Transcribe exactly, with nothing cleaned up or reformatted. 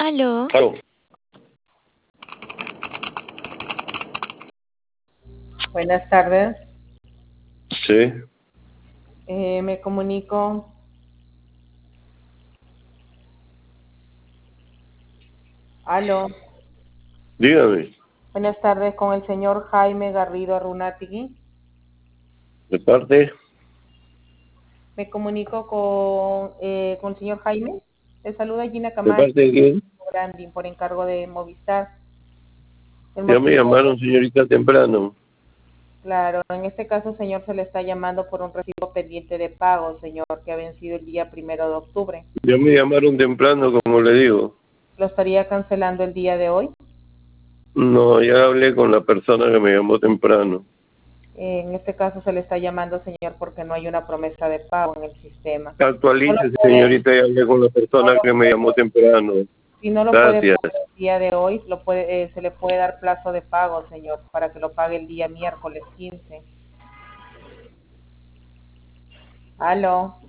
Aló. Aló. Buenas tardes. Sí. Eh, me comunico. Aló. Dígame. Buenas tardes con el señor Jaime Garrido Arrunatigui. ¿De parte? Me comunico con, eh, con el señor Jaime. Le saluda Gina ¿De Camacho, parte de quién? branding por encargo de Movistar. El Ya me motivo, llamaron, señorita, temprano. claro, en este caso, señor, se le está llamando por un recibo pendiente de pago, señor, que ha vencido el día primero de octubre. Ya me llamaron temprano, como le digo. ¿Lo estaría cancelando el día de hoy? No, ya hablé con la persona que me llamó temprano. Eh, en este caso se le está llamando, señor, porque no hay una promesa de pago en el sistema. No lo Actualice, puede, señorita, ya hablé con la no persona lo que me llamó puede, temprano. si no lo puede Gracias. pagar el día de hoy, lo puede, eh, se le puede dar plazo de pago, señor, para que lo pague el día miércoles quince. Aló.